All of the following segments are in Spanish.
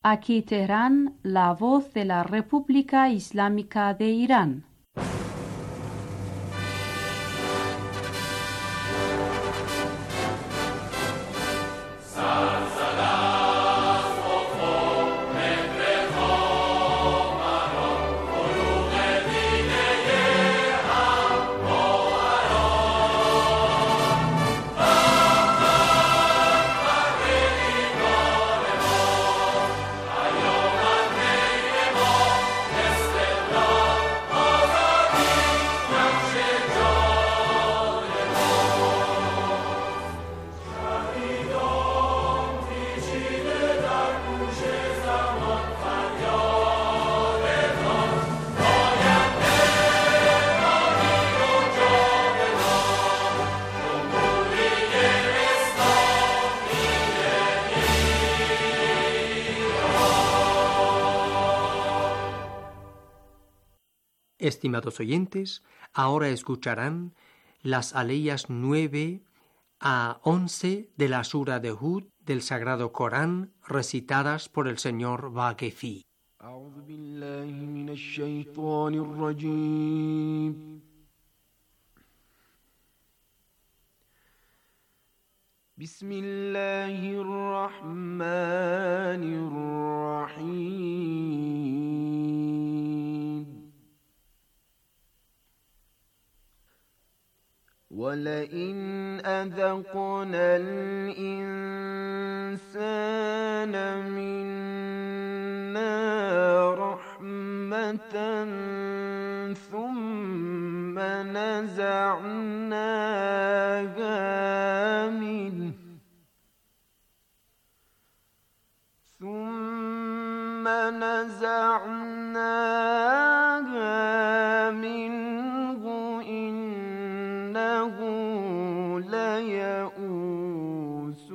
Aquí Teherán, la voz de la República Islámica de Irán. Estimados oyentes, ahora escucharán las aleyas 9 a 11 de la Sura de Hud del Sagrado Corán, recitadas por el señor Vaquefi. أعوذ بالله من الشيطان الرجيم. بسم الله الرحمن الرحيم. ولئن أذقنا الإنسان منا رحمة ثم نزعناها منه إنه ليئوس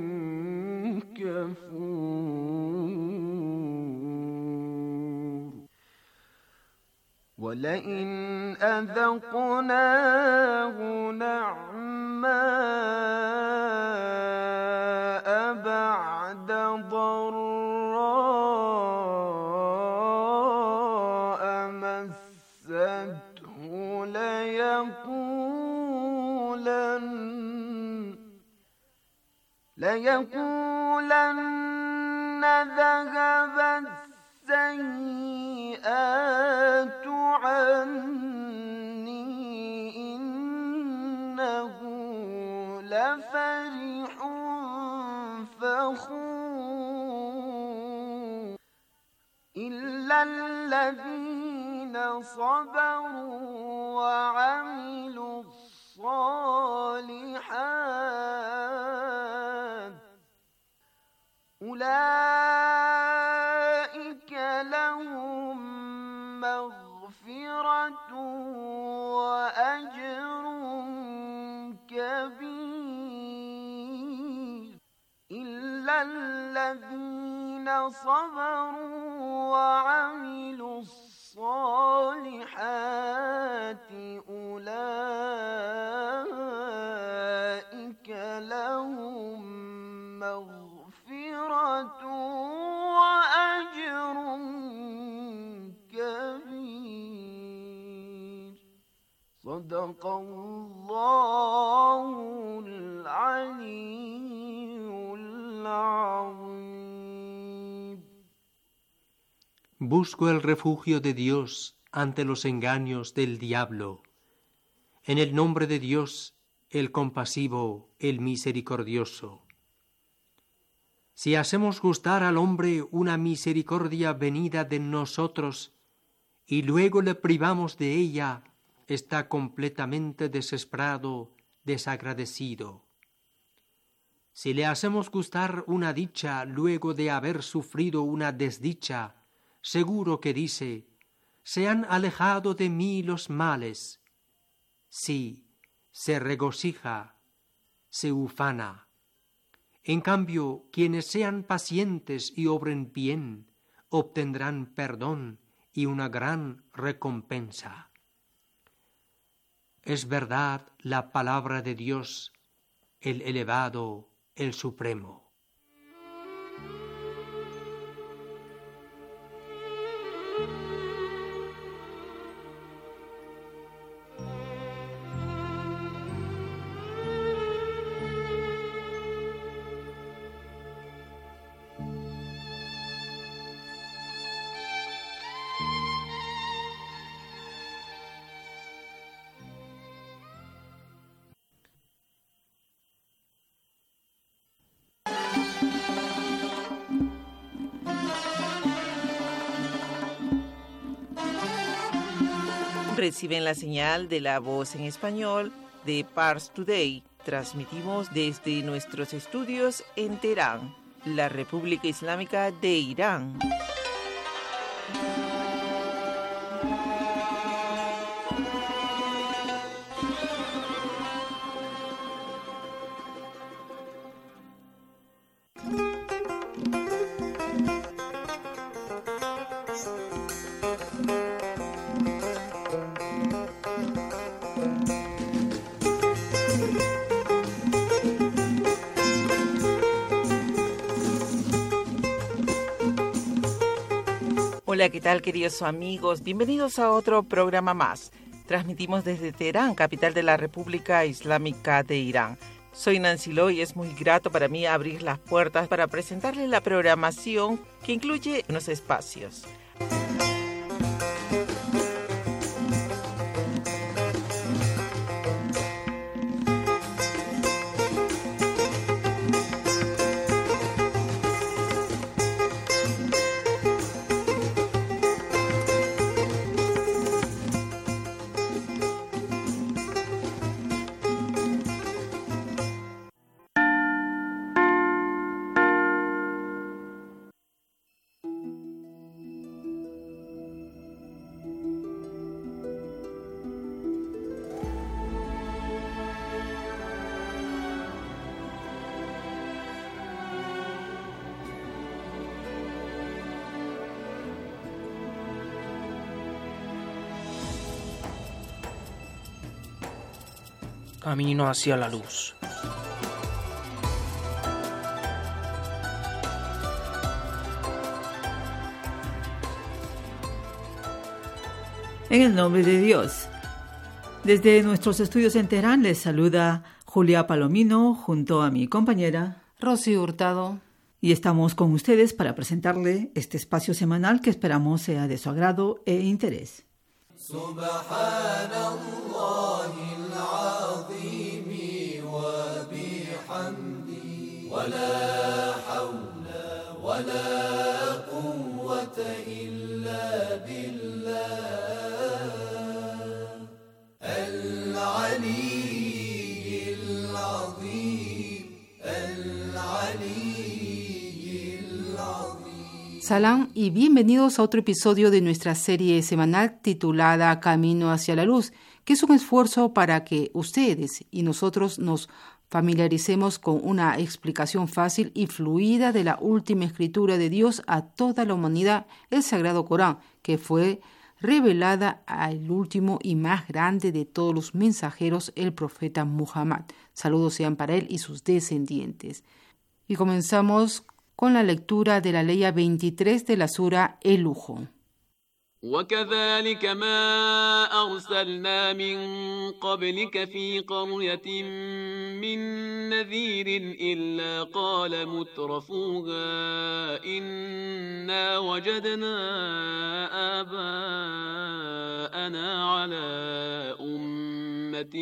كفور. ولئن أذقناه نعماء بعد ضراء مسته ليقولن ذهب السيئات عني إنه لفرح فخور. إلا الذين صبروا وعملوا الصالحات أولئك لهم مغفرة وأجر كبير. إلا الذين صبروا وعملوا الصالحات أولئك لهم مغفرة وأجر كبير. صدق الله العلي العظيم. Busco el refugio de Dios ante los engaños del diablo. En el nombre de Dios, el compasivo, el misericordioso. Si hacemos gustar al hombre una misericordia venida de nosotros y luego le privamos de ella, está completamente desesperado, desagradecido. Si le hacemos gustar una dicha luego de haber sufrido una desdicha, seguro que dice: se han alejado de mí los males. Sí, se regocija, se ufana. En cambio, quienes sean pacientes y obren bien, obtendrán perdón y una gran recompensa. Es verdad la palabra de Dios, el elevado, el supremo. reciben la señal de La Voz en Español de Pars Today. Transmitimos desde nuestros estudios en Teherán, la República Islámica de Irán. Hola, ¿qué tal, queridos amigos? Bienvenidos a otro programa más. Transmitimos desde Teherán, capital de la República Islámica de Irán. Soy Nancy Lo y es muy grato para mí abrir las puertas para presentarles la programación que incluye unos espacios. Camino hacia la luz. En el nombre de Dios. Desde nuestros estudios en Teherán les saluda Julia Palomino junto a mi compañera Rosy Hurtado. Y estamos con ustedes para presentarle este espacio semanal que esperamos sea de su agrado e interés. Salam y bienvenidos a otro episodio de nuestra serie semanal titulada Camino hacia la Luz, que es un esfuerzo para que ustedes y nosotros nos familiaricemos con una explicación fácil y fluida de la última escritura de Dios a toda la humanidad, el Sagrado Corán, que fue revelada al último y más grande de todos los mensajeros, el profeta Muhammad. Saludos sean para él y sus descendientes. Y comenzamos con la lectura de la leya 23 de la sura El Lujo. وكذلك ما أرسلنا من قبلك في قرية من نذير إلا قال مترفوها إنا وجدنا آباءنا على أمة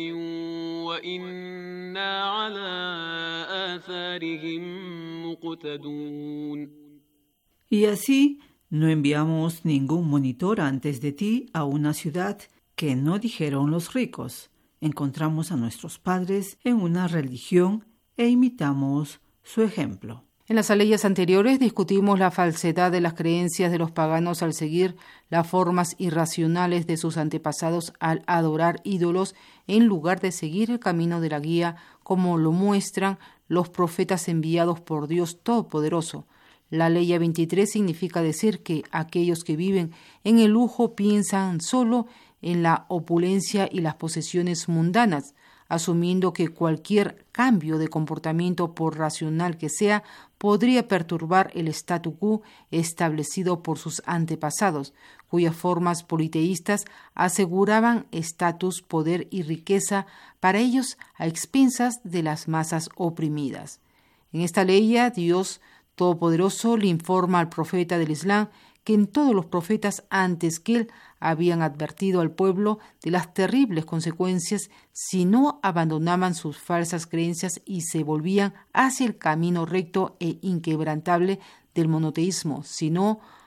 وإنا على آثارهم مقتدون. Y así no enviamos ningún monitor antes de ti a una ciudad que no dijeron los ricos. Encontramos a nuestros padres en una religión e imitamos su ejemplo. En las aleyas anteriores discutimos la falsedad de las creencias de los paganos al seguir las formas irracionales de sus antepasados al adorar ídolos en lugar de seguir el camino de la guía como lo muestran los profetas enviados por Dios Todopoderoso. La leya 23 significa decir que aquellos que viven en el lujo piensan solo en la opulencia y las posesiones mundanas, asumiendo que cualquier cambio de comportamiento, por racional que sea, podría perturbar el statu quo establecido por sus antepasados, cuyas formas politeístas aseguraban estatus, poder y riqueza para ellos a expensas de las masas oprimidas. En esta leya, Dios Todopoderoso le informa al profeta del Islam que en todos los profetas antes que él habían advertido al pueblo de las terribles consecuencias si no abandonaban sus falsas creencias y se volvían hacia el camino recto e inquebrantable del monoteísmo, sino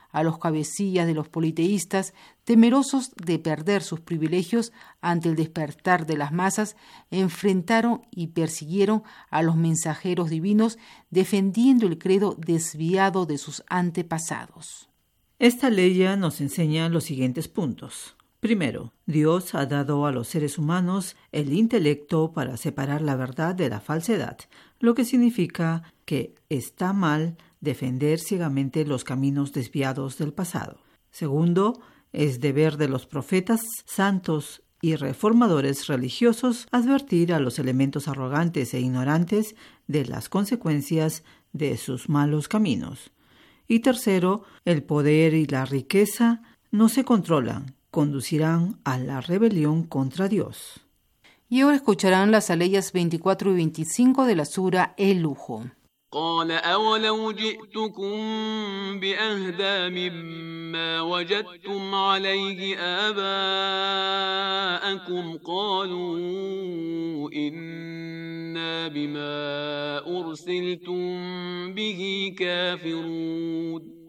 a los cabecillas de los politeístas, temerosos de perder sus privilegios ante el despertar de las masas, enfrentaron y persiguieron a los mensajeros divinos, defendiendo el credo desviado de sus antepasados. Esta ley nos enseña los siguientes puntos. Primero, Dios ha dado a los seres humanos el intelecto para separar la verdad de la falsedad, lo que significa que está mal defender ciegamente los caminos desviados del pasado. Segundo, es deber de los profetas, santos y reformadores religiosos advertir a los elementos arrogantes e ignorantes de las consecuencias de sus malos caminos. Y tercero, el poder y la riqueza no se controlan, conducirán a la rebelión contra Dios. Y ahora escucharán las aleyas 24 y 25 de la sura El Lujo. قال أولو جئتكم بأهدى مما وجدتم عليه آباءكم قالوا إنا بما أرسلتم به كافرون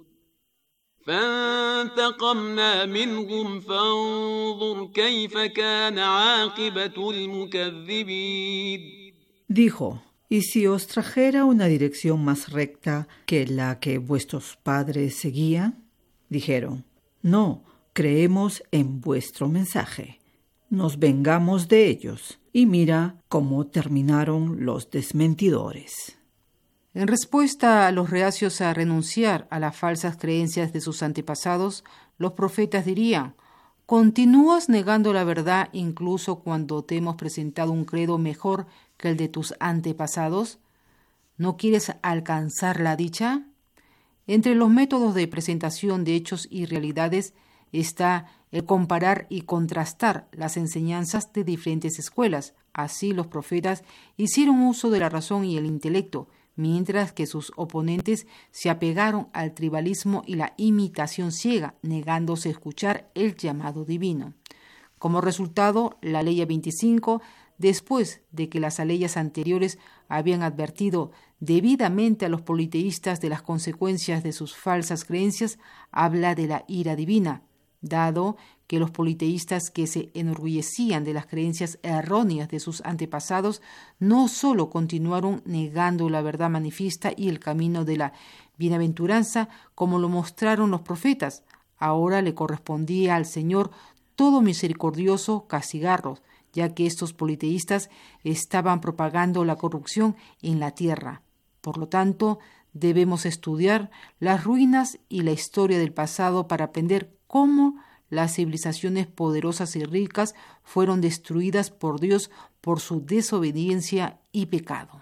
فانتقمنا منهم فانظر كيف كان عاقبة المكذبين. Dijo: ¿Y si os trajera una dirección más recta que la que vuestros padres seguían? Dijeron: no, creemos en vuestro mensaje. Nos vengamos de ellos. Y mira cómo terminaron los desmentidores. En respuesta a los reacios a renunciar a las falsas creencias de sus antepasados, los profetas dirían: ¿continúas negando la verdad incluso cuando te hemos presentado un credo mejor que el de tus antepasados? ¿No quieres alcanzar la dicha? Entre los métodos de presentación de hechos y realidades está el comparar y contrastar las enseñanzas de diferentes escuelas. Así los profetas hicieron uso de la razón y el intelecto, mientras que sus oponentes se apegaron al tribalismo y la imitación ciega, negándose a escuchar el llamado divino. Como resultado, la ley 25, después de que las aleyas anteriores habían advertido debidamente a los politeístas de las consecuencias de sus falsas creencias, habla de la ira divina, dado que los politeístas que se enorgullecían de las creencias erróneas de sus antepasados no solo continuaron negando la verdad manifiesta y el camino de la bienaventuranza, como lo mostraron los profetas, ahora le correspondía al Señor todo misericordioso castigarlos, ya que estos politeístas estaban propagando la corrupción en la tierra. Por lo tanto, debemos estudiar las ruinas y la historia del pasado para aprender cómo las civilizaciones poderosas y ricas fueron destruidas por Dios por su desobediencia y pecado.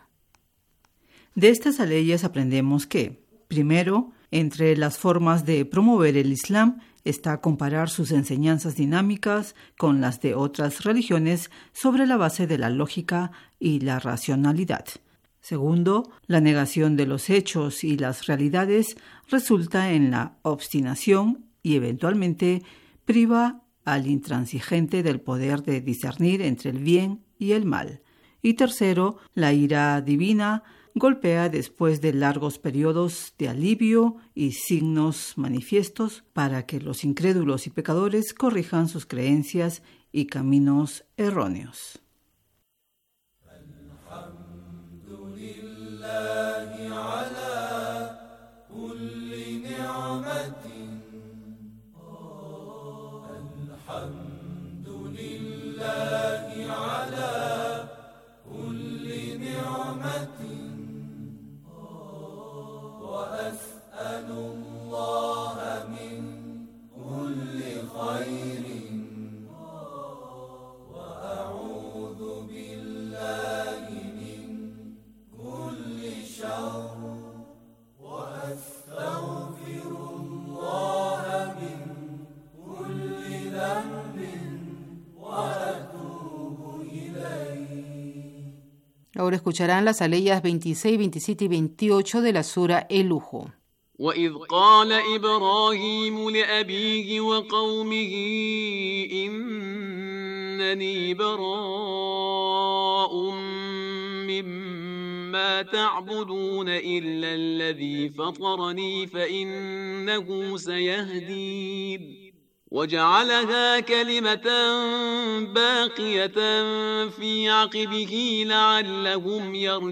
De estas aleyas aprendemos que, primero, entre las formas de promover el Islam está comparar sus enseñanzas dinámicas con las de otras religiones sobre la base de la lógica y la racionalidad. Segundo, la negación de los hechos y las realidades resulta en la obstinación y eventualmente priva al intransigente del poder de discernir entre el bien y el mal. Y tercero, la ira divina golpea después de largos periodos de alivio y signos manifiestos para que los incrédulos y pecadores corrijan sus creencias y caminos erróneos. Ahora escucharán las aleyas 26, 27 y 28 de la sura El Lujo. وإذ قال إبراهيم لأبيه وقومه إنني براء مما ما تعبدون إلا الذي فطرني فإنه سيهدين وجعلها كلمة باقية في عقبه لعلهم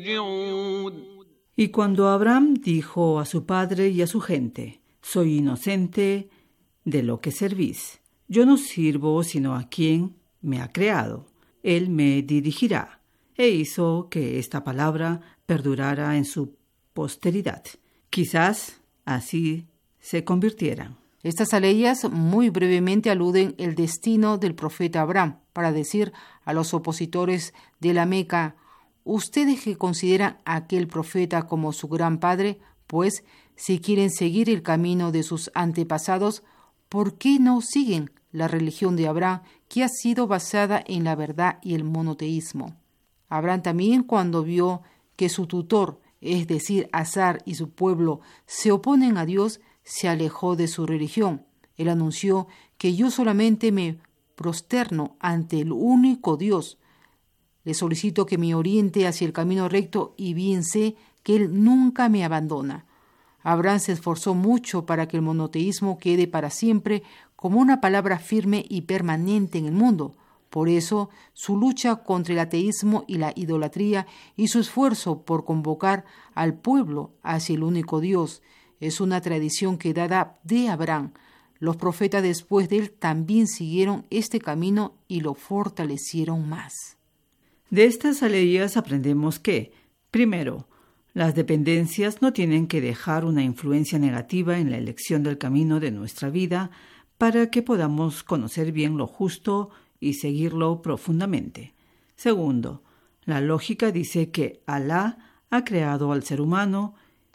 يرجعون. Y cuando Abraham dijo a su padre y a su gente: soy inocente de lo que servís. Yo no sirvo sino a quien me ha creado. Él me dirigirá. E hizo que esta palabra perdurara en su posteridad. Quizás así se convirtieran. Estas aleyas muy brevemente aluden el destino del profeta Abraham para decir a los opositores de la Meca: ustedes que consideran a aquel profeta como su gran padre, pues si quieren seguir el camino de sus antepasados, ¿por qué no siguen la religión de Abraham, que ha sido basada en la verdad y el monoteísmo? Abraham también, cuando vio que su tutor, es decir, Azar y su pueblo, se oponen a Dios, se alejó de su religión. Él anunció que yo solamente me prosterno ante el único Dios. Le solicito que me oriente hacia el camino recto y bien sé que Él nunca me abandona. Abraham se esforzó mucho para que el monoteísmo quede para siempre como una palabra firme y permanente en el mundo. Por eso, su lucha contra el ateísmo y la idolatría y su esfuerzo por convocar al pueblo hacia el único Dios es una tradición que data de Abraham. Los profetas después de él también siguieron este camino y lo fortalecieron más. De estas aleyas aprendemos que, primero, las dependencias no tienen que dejar una influencia negativa en la elección del camino de nuestra vida para que podamos conocer bien lo justo y seguirlo profundamente. Segundo, la lógica dice que Alá ha creado al ser humano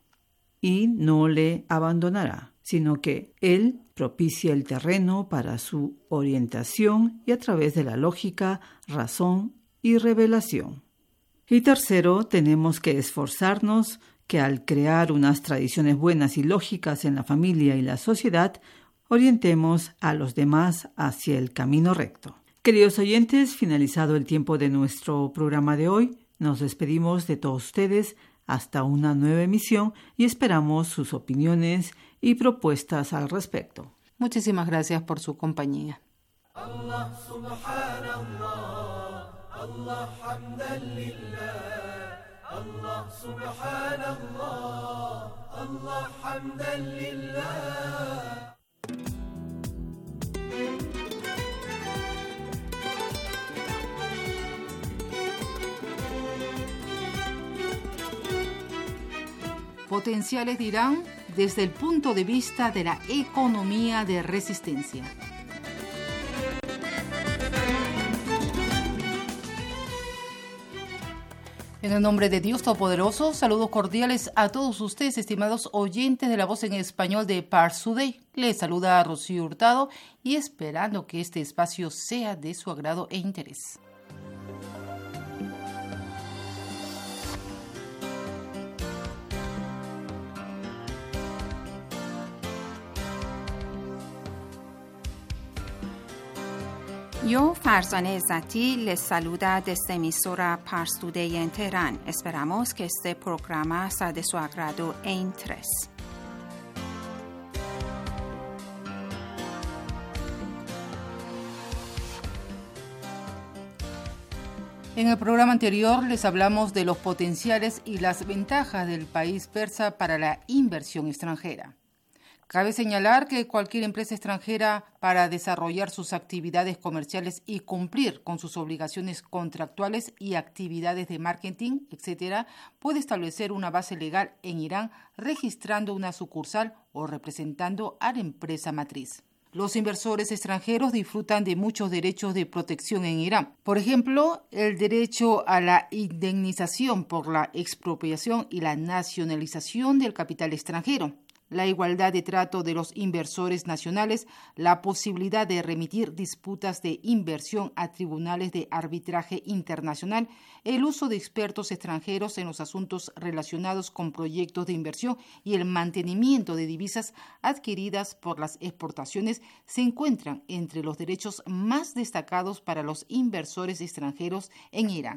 y no le abandonará, sino que Él propicia el terreno para su orientación y a través de la lógica, razón y revelación. Y tercero, tenemos que esforzarnos que al crear unas tradiciones buenas y lógicas en la familia y la sociedad, orientemos a los demás hacia el camino recto. Queridos oyentes, finalizado el tiempo de nuestro programa de hoy, nos despedimos de todos ustedes hasta una nueva emisión y esperamos sus opiniones y propuestas al respecto. Muchísimas gracias por su compañía. Allah subhanallah, Allah hamdan lillah, Allah subhanallah, Allah hamdan lillah. Potenciales de Irán desde el punto de vista de la economía de resistencia. En el nombre de Dios Todopoderoso, saludos cordiales a todos ustedes, estimados oyentes de la voz en español de Pars Today. Les saluda a Rocío Hurtado y esperando que este espacio sea de su agrado e interés. Yo, Farzaneh Ezzati, les saluda desde emisora Pars Today en Teherán. Esperamos que este programa sea de su agrado e interés. En el programa anterior les hablamos de los potenciales y las ventajas del país persa para la inversión extranjera. Cabe señalar que cualquier empresa extranjera, para desarrollar sus actividades comerciales y cumplir con sus obligaciones contractuales y actividades de marketing, etc., puede establecer una base legal en Irán registrando una sucursal o representando a la empresa matriz. Los inversores extranjeros disfrutan de muchos derechos de protección en Irán. Por ejemplo, el derecho a la indemnización por la expropiación y la nacionalización del capital extranjero, la igualdad de trato de los inversores nacionales, la posibilidad de remitir disputas de inversión a tribunales de arbitraje internacional, el uso de expertos extranjeros en los asuntos relacionados con proyectos de inversión y el mantenimiento de divisas adquiridas por las exportaciones se encuentran entre los derechos más destacados para los inversores extranjeros en Irán.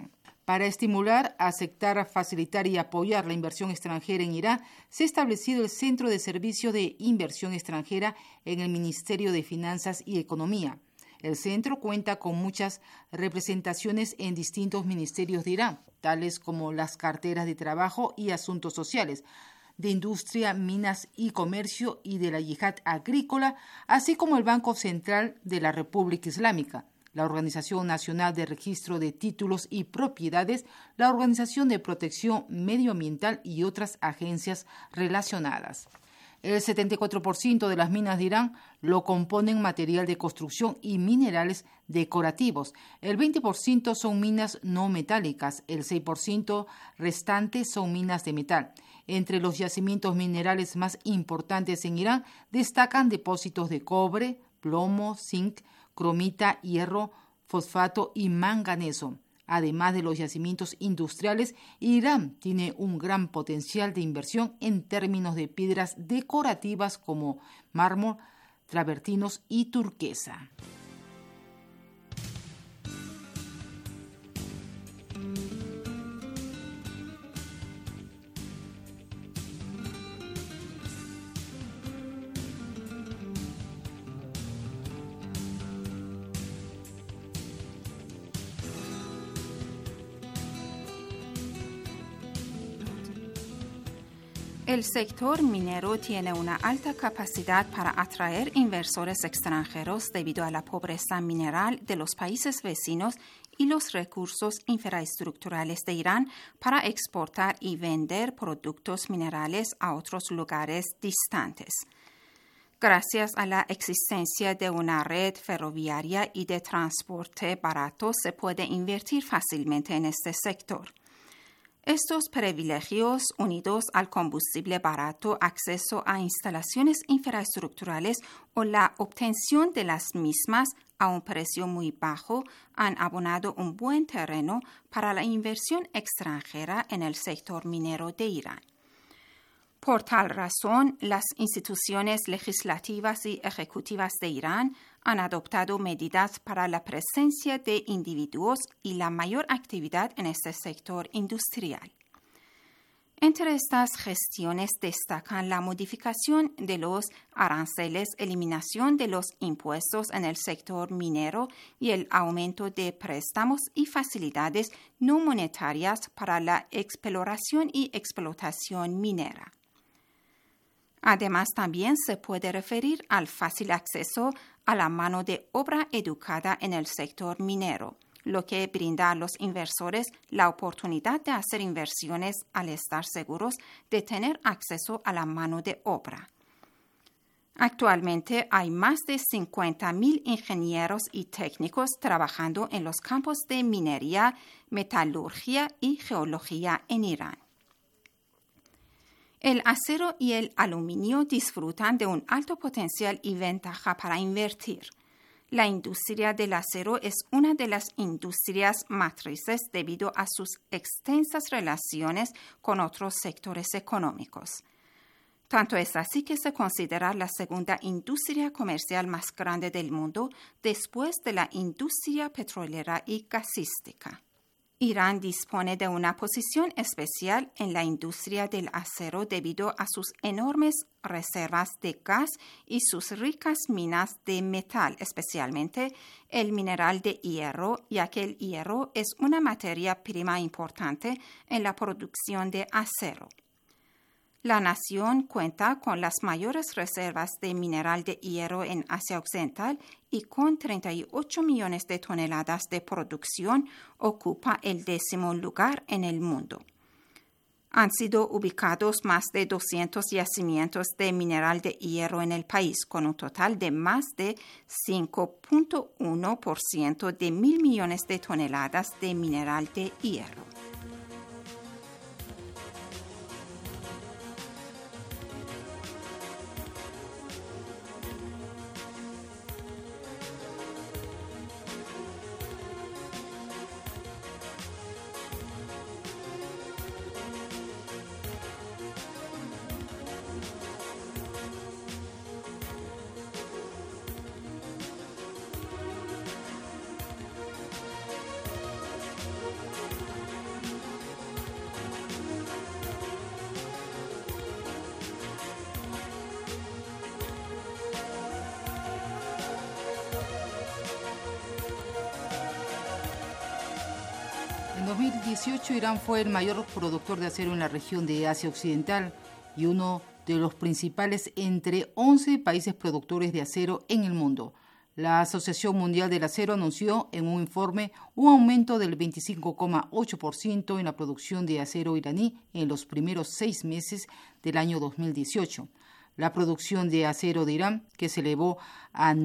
Para estimular, aceptar, facilitar y apoyar la inversión extranjera en Irán, se ha establecido el Centro de Servicio de Inversión Extranjera en el Ministerio de Finanzas y Economía. El centro cuenta con muchas representaciones en distintos ministerios de Irán, tales como las carteras de Trabajo y Asuntos Sociales, de Industria, Minas y Comercio y de la Yihad Agrícola, así como el Banco Central de la República Islámica, la Organización Nacional de Registro de Títulos y Propiedades, la Organización de Protección Medioambiental y otras agencias relacionadas. El 74% de las minas de Irán lo componen material de construcción y minerales decorativos. El 20% son minas no metálicas. El 6% restante son minas de metal. Entre los yacimientos minerales más importantes en Irán destacan depósitos de cobre, plomo, zinc, cromita, hierro, fosfato y manganeso. Además de los yacimientos industriales, Irán tiene un gran potencial de inversión en términos de piedras decorativas como mármol, travertinos y turquesa. El sector minero tiene una alta capacidad para atraer inversores extranjeros debido a la pobreza mineral de los países vecinos y los recursos infraestructurales de Irán para exportar y vender productos minerales a otros lugares distantes. Gracias a la existencia de una red ferroviaria y de transporte barato, se puede invertir fácilmente en este sector. Estos privilegios, unidos al combustible barato, acceso a instalaciones infraestructurales o la obtención de las mismas a un precio muy bajo, han abonado un buen terreno para la inversión extranjera en el sector minero de Irán. Por tal razón, las instituciones legislativas y ejecutivas de Irán han adoptado medidas para la presencia de individuos y la mayor actividad en este sector industrial. Entre estas gestiones destacan la modificación de los aranceles, eliminación de los impuestos en el sector minero y el aumento de préstamos y facilidades no monetarias para la exploración y explotación minera. Además, también se puede referir al fácil acceso a la mano de obra educada en el sector minero, lo que brinda a los inversores la oportunidad de hacer inversiones al estar seguros de tener acceso a la mano de obra. Actualmente hay más de 50,000 ingenieros y técnicos trabajando en los campos de minería, metalurgia y geología en Irán. El acero y el aluminio disfrutan de un alto potencial y ventaja para invertir. La industria del acero es una de las industrias matrices debido a sus extensas relaciones con otros sectores económicos. Tanto es así que se considera la segunda industria comercial más grande del mundo después de la industria petrolera y gasística. Irán dispone de una posición especial en la industria del acero debido a sus enormes reservas de gas y sus ricas minas de metal, especialmente el mineral de hierro, ya que el hierro es una materia prima importante en la producción de acero. La nación cuenta con las mayores reservas de mineral de hierro en Asia Occidental y con 38 millones de toneladas de producción ocupa el 10º lugar en el mundo. Han sido ubicados más de 200 yacimientos de mineral de hierro en el país, con un total de más de 5.1% de 1.000 millones de toneladas de mineral de hierro. 2018, Irán fue el mayor productor de acero en la región de Asia Occidental y uno de los principales entre 11 países productores de acero en el mundo. La Asociación Mundial del Acero anunció en un informe un aumento del 25,8% en la producción de acero iraní en los primeros 6 meses del año 2018. La producción de acero de Irán, que se elevó a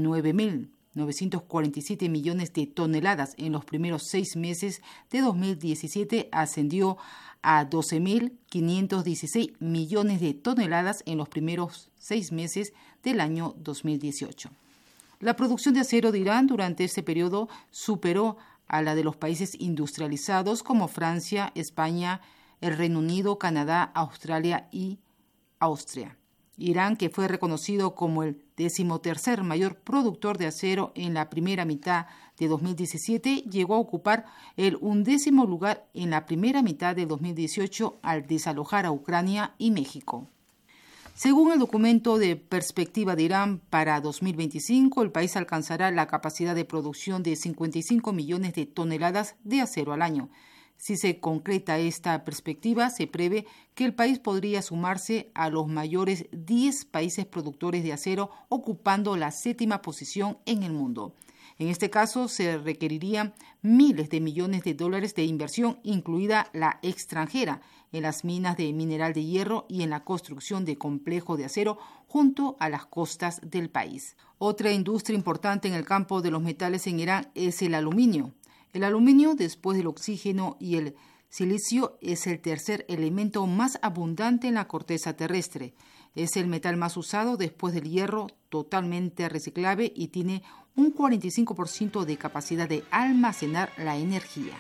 9.947 millones de toneladas en los primeros 6 meses de 2017, ascendió a 12.516 millones de toneladas en los primeros 6 meses del año 2018. La producción de acero de Irán durante este periodo superó a la de los países industrializados como Francia, España, el Reino Unido, Canadá, Australia y Austria. Irán, que fue reconocido como el 13º mayor productor de acero en la primera mitad de 2017, llegó a ocupar el 11º lugar en la primera mitad de 2018 al desalojar a Ucrania y México. Según el documento de perspectiva de Irán para 2025, el país alcanzará la capacidad de producción de 55 millones de toneladas de acero al año. Si se concreta esta perspectiva, se prevé que el país podría sumarse a los mayores 10 países productores de acero, ocupando la 7ª posición en el mundo. En este caso, se requerirían miles de millones de dólares de inversión, incluida la extranjera, en las minas de mineral de hierro y en la construcción de complejos de acero junto a las costas del país. Otra industria importante en el campo de los metales en Irán es el aluminio. El aluminio, después del oxígeno y el silicio, es el tercer elemento más abundante en la corteza terrestre. Es el metal más usado después del hierro, totalmente reciclable y tiene un 45% de capacidad de almacenar la energía.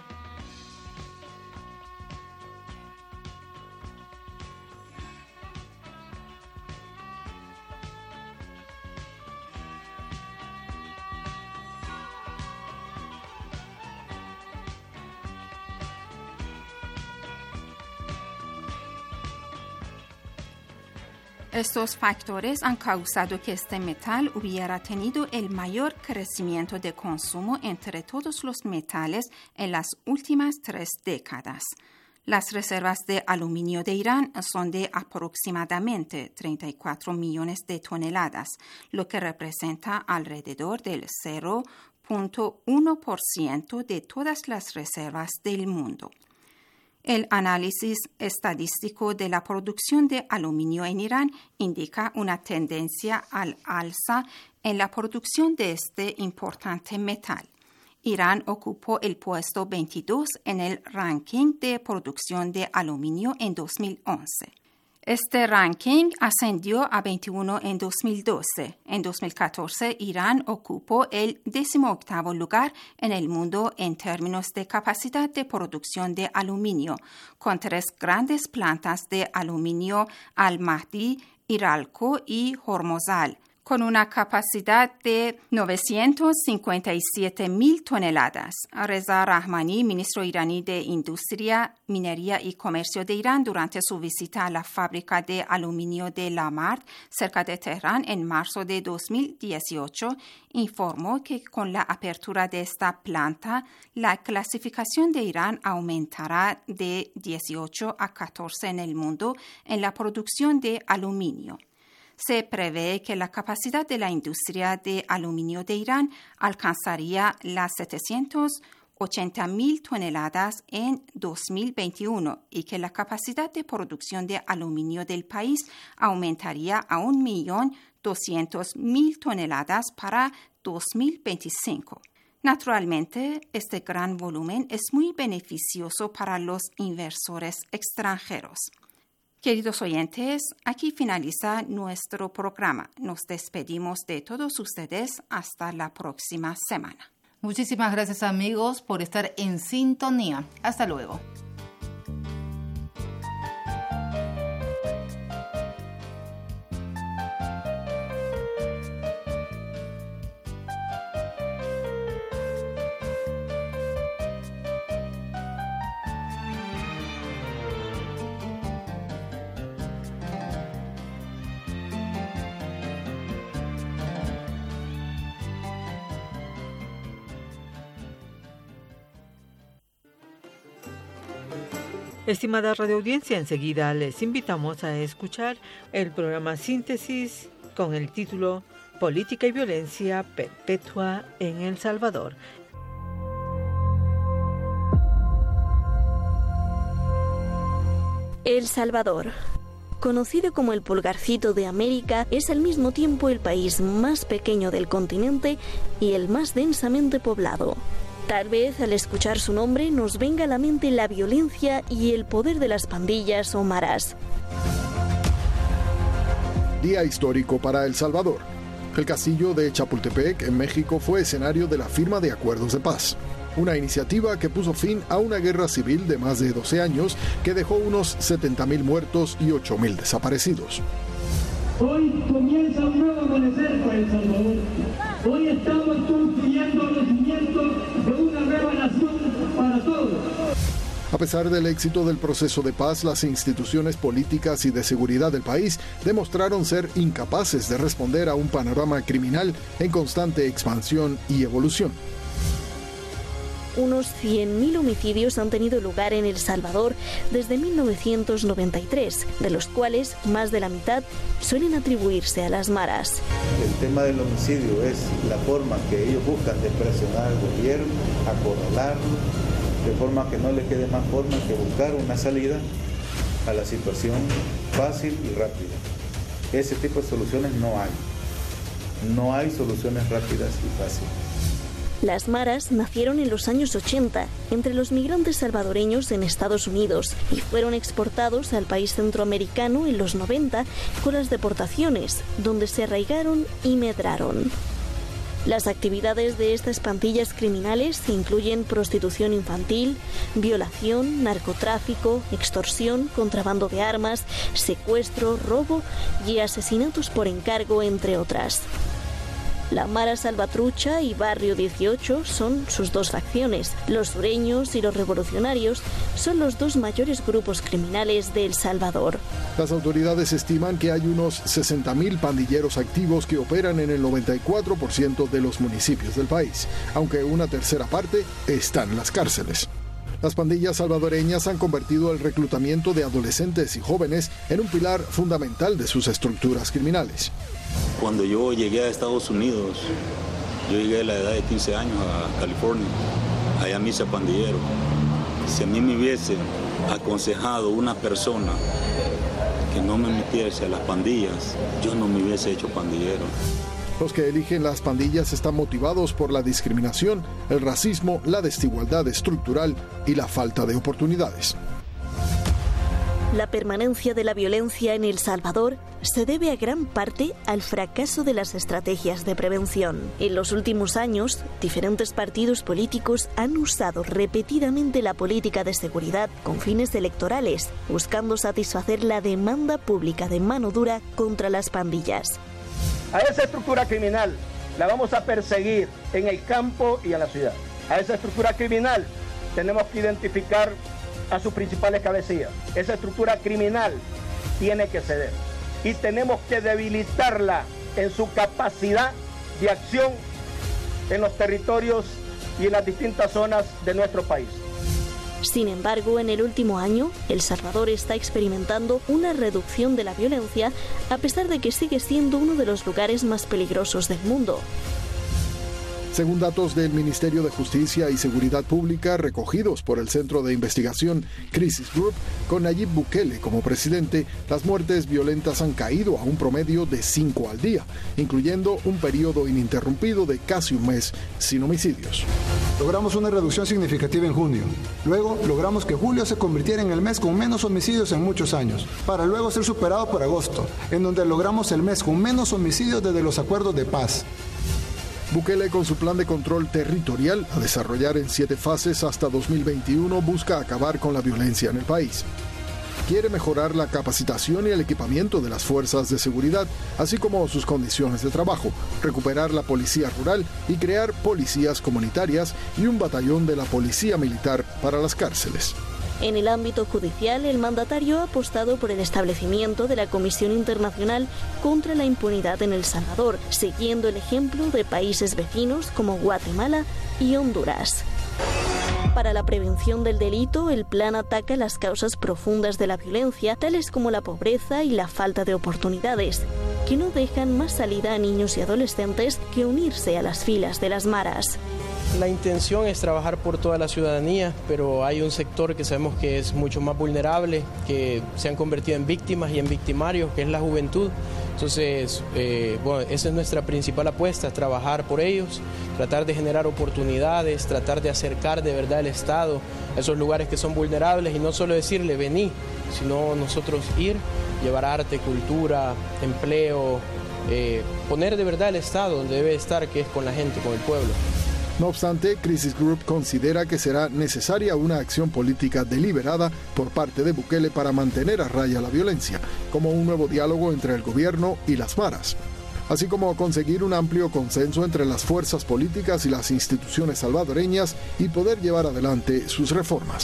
Estos factores han causado que este metal hubiera tenido el mayor crecimiento de consumo entre todos los metales en las últimas 3 décadas. Las reservas de aluminio de Irán son de aproximadamente 34 millones de toneladas, lo que representa alrededor del 0.1% de todas las reservas del mundo. El análisis estadístico de la producción de aluminio en Irán indica una tendencia al alza en la producción de este importante metal. Irán ocupó el puesto 22 en el ranking de producción de aluminio en 2011. Este ranking ascendió a 21 en 2012. En 2014, Irán ocupó el 18º lugar en el mundo en términos de capacidad de producción de aluminio, con 3 grandes plantas de aluminio: Al-Mahdi, Iralco y Hormozal, con una capacidad de 957.000 toneladas. Reza Rahmani, ministro iraní de Industria, Minería y Comercio de Irán, durante su visita a la fábrica de aluminio de Lamard, cerca de Teherán, en marzo de 2018, informó que con la apertura de esta planta, la clasificación de Irán aumentará de 18 a 14 en el mundo en la producción de aluminio. Se prevé que la capacidad de la industria de aluminio de Irán alcanzaría las 780.000 toneladas en 2021 y que la capacidad de producción de aluminio del país aumentaría a 1.200.000 toneladas para 2025. Naturalmente, este gran volumen es muy beneficioso para los inversores extranjeros. Queridos oyentes, aquí finaliza nuestro programa. Nos despedimos de todos ustedes hasta la próxima semana. Muchísimas gracias, amigos, por estar en sintonía. Hasta luego. Estimada radioaudiencia, enseguida les invitamos a escuchar el programa Síntesis con el título Política y Violencia Perpetua en El Salvador. El Salvador, conocido como el pulgarcito de América, es al mismo tiempo el país más pequeño del continente y el más densamente poblado. Tal vez al escuchar su nombre nos venga a la mente la violencia y el poder de las pandillas o maras. Día histórico para El Salvador. El castillo de Chapultepec, en México, fue escenario de la firma de acuerdos de paz. Una iniciativa que puso fin a una guerra civil de más de 12 años que dejó unos 70,000 muertos y 8,000 desaparecidos. Hoy comienza un nuevo amanecer para El Salvador. Hoy estamos construyendo los cimientos de una nueva nación para todos. A pesar del éxito del proceso de paz, las instituciones políticas y de seguridad del país demostraron ser incapaces de responder a un panorama criminal en constante expansión y evolución. Unos 100.000 homicidios han tenido lugar en El Salvador desde 1993, de los cuales más de la mitad suelen atribuirse a las maras. El tema del homicidio es la forma que ellos buscan de presionar al gobierno, acorralarlo, de forma que no le quede más forma que buscar una salida a la situación fácil y rápida. Ese tipo de soluciones no hay. No hay soluciones rápidas y fáciles. Las maras nacieron en los años 80 entre los migrantes salvadoreños en Estados Unidos y fueron exportados al país centroamericano en los 90 con las deportaciones, donde se arraigaron y medraron. Las actividades de estas pandillas criminales incluyen prostitución infantil, violación, narcotráfico, extorsión, contrabando de armas, secuestro, robo y asesinatos por encargo, entre otras. La Mara Salvatrucha y Barrio 18 son sus dos facciones. Los sureños y los revolucionarios son los dos mayores grupos criminales de El Salvador. Las autoridades estiman que hay unos 60,000 pandilleros activos que operan en el 94% de los municipios del país, aunque una tercera parte está en las cárceles. Las pandillas salvadoreñas han convertido el reclutamiento de adolescentes y jóvenes en un pilar fundamental de sus estructuras criminales. Cuando yo llegué a Estados Unidos, yo llegué a la edad de 15 años a California, allá me hice pandillero. Si a mí me hubiese aconsejado una persona que no me metiese a las pandillas, yo no me hubiese hecho pandillero. Los que eligen las pandillas están motivados por la discriminación, el racismo, la desigualdad estructural y la falta de oportunidades. La permanencia de la violencia en El Salvador se debe a gran parte al fracaso de las estrategias de prevención. En los últimos años, diferentes partidos políticos han usado repetidamente la política de seguridad con fines electorales, buscando satisfacer la demanda pública de mano dura contra las pandillas. A esa estructura criminal la vamos a perseguir en el campo y en la ciudad. A esa estructura criminal tenemos que identificar a sus principales cabecillas. Esa estructura criminal tiene que ceder y tenemos que debilitarla en su capacidad de acción en los territorios y en las distintas zonas de nuestro país. Sin embargo, en el último año, El Salvador está experimentando una reducción de la violencia, a pesar de que sigue siendo uno de los lugares más peligrosos del mundo. Según datos del Ministerio de Justicia y Seguridad Pública recogidos por el Centro de Investigación Crisis Group, con Nayib Bukele como presidente, las muertes violentas han caído a un promedio de 5 al día, incluyendo un periodo ininterrumpido de casi un mes sin homicidios. Logramos una reducción significativa en junio. Luego logramos que julio se convirtiera en el mes con menos homicidios en muchos años, para luego ser superado por agosto, en donde logramos el mes con menos homicidios desde los acuerdos de paz. Bukele, con su plan de control territorial a desarrollar en 7 fases hasta 2021, busca acabar con la violencia en el país. Quiere mejorar la capacitación y el equipamiento de las fuerzas de seguridad, así como sus condiciones de trabajo, recuperar la policía rural y crear policías comunitarias y un batallón de la policía militar para las cárceles. En el ámbito judicial, el mandatario ha apostado por el establecimiento de la Comisión Internacional contra la Impunidad en El Salvador, siguiendo el ejemplo de países vecinos como Guatemala y Honduras. Para la prevención del delito, el plan ataca las causas profundas de la violencia, tales como la pobreza y la falta de oportunidades, que no dejan más salida a niños y adolescentes que unirse a las filas de las maras. La intención es trabajar por toda la ciudadanía, pero hay un sector que sabemos que es mucho más vulnerable, que se han convertido en víctimas y en victimarios, que es la juventud. Entonces, esa es nuestra principal apuesta, trabajar por ellos, tratar de generar oportunidades, tratar de acercar de verdad el Estado a esos lugares que son vulnerables y no solo decirle vení, sino nosotros ir, llevar arte, cultura, empleo, poner de verdad el Estado donde debe estar, que es con la gente, con el pueblo. No obstante, Crisis Group considera que será necesaria una acción política deliberada por parte de Bukele para mantener a raya la violencia, como un nuevo diálogo entre el gobierno y las maras, así como conseguir un amplio consenso entre las fuerzas políticas y las instituciones salvadoreñas y poder llevar adelante sus reformas.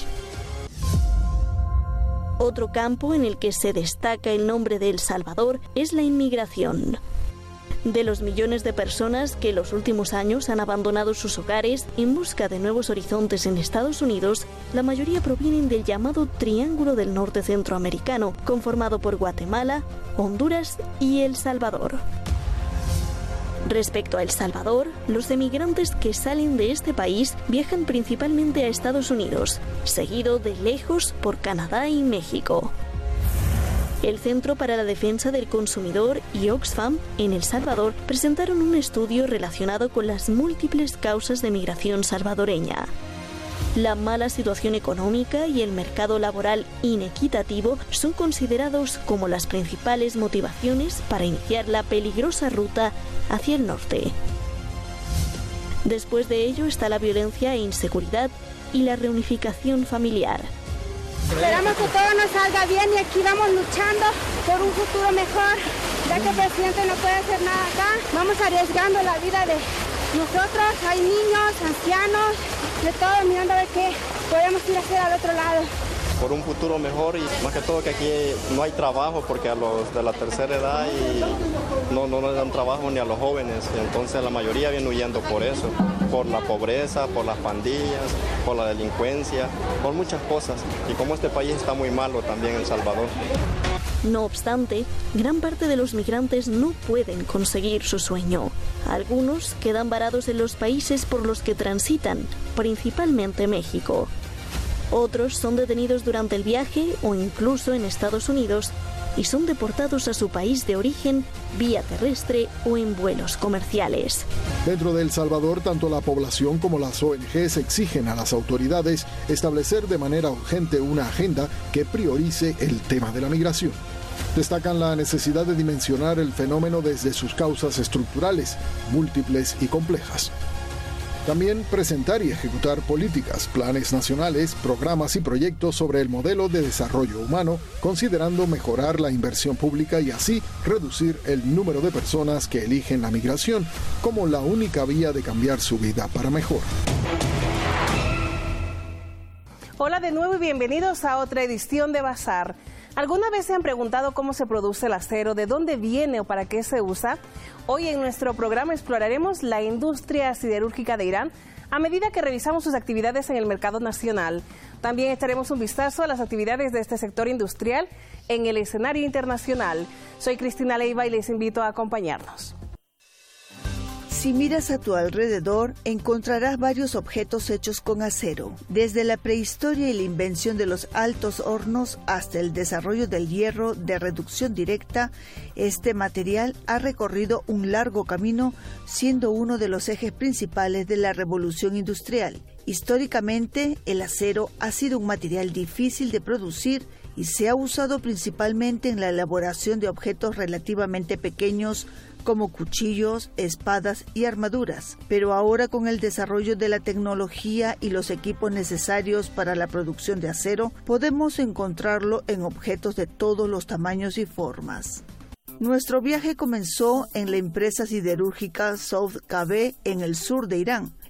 Otro campo en el que se destaca el nombre de El Salvador es la inmigración. De los millones de personas que en los últimos años han abandonado sus hogares en busca de nuevos horizontes en Estados Unidos, la mayoría provienen del llamado Triángulo del Norte Centroamericano, conformado por Guatemala, Honduras y El Salvador. Respecto a El Salvador, los emigrantes que salen de este país viajan principalmente a Estados Unidos, seguido de lejos por Canadá y México. El Centro para la Defensa del Consumidor y Oxfam, en El Salvador, presentaron un estudio relacionado con las múltiples causas de migración salvadoreña. La mala situación económica y el mercado laboral inequitativo son considerados como las principales motivaciones para iniciar la peligrosa ruta hacia el norte. Después de ello está la violencia e inseguridad y la reunificación familiar. Esperamos que todo nos salga bien y aquí vamos luchando por un futuro mejor, ya que el presidente no puede hacer nada acá. Vamos arriesgando la vida de nosotros, hay niños, ancianos, de todo, mirando a ver qué podemos ir a hacer al otro lado. Por un futuro mejor y más que todo que aquí no hay trabajo porque a los de la tercera edad y no les dan trabajo ni a los jóvenes, entonces la mayoría viene huyendo por eso, por la pobreza, por las pandillas, por la delincuencia, por muchas cosas y como este país está muy malo también El Salvador. No obstante, gran parte de los migrantes no pueden conseguir su sueño. Algunos quedan varados en los países por los que transitan, principalmente México. Otros son detenidos durante el viaje o incluso en Estados Unidos y son deportados a su país de origen vía terrestre o en vuelos comerciales. Dentro de El Salvador, tanto la población como las ONGs exigen a las autoridades establecer de manera urgente una agenda que priorice el tema de la migración. Destacan la necesidad de dimensionar el fenómeno desde sus causas estructurales, múltiples y complejas. También presentar y ejecutar políticas, planes nacionales, programas y proyectos sobre el modelo de desarrollo humano, considerando mejorar la inversión pública y así reducir el número de personas que eligen la migración como la única vía de cambiar su vida para mejor. Hola de nuevo y bienvenidos a otra edición de Bazar. ¿Alguna vez se han preguntado cómo se produce el acero, de dónde viene o para qué se usa? Hoy en nuestro programa exploraremos la industria siderúrgica de Irán a medida que revisamos sus actividades en el mercado nacional. También echaremos un vistazo a las actividades de este sector industrial en el escenario internacional. Soy Cristina Leiva y les invito a acompañarnos. Si miras a tu alrededor, encontrarás varios objetos hechos con acero. Desde la prehistoria y la invención de los altos hornos hasta el desarrollo del hierro de reducción directa, este material ha recorrido un largo camino, siendo uno de los ejes principales de la revolución industrial. Históricamente, el acero ha sido un material difícil de producir y se ha usado principalmente en la elaboración de objetos relativamente pequeños como cuchillos, espadas y armaduras. Pero ahora, con el desarrollo de la tecnología y los equipos necesarios para la producción de acero, podemos encontrarlo en objetos de todos los tamaños y formas. Nuestro viaje comenzó en la empresa siderúrgica South KB en el sur de Irán.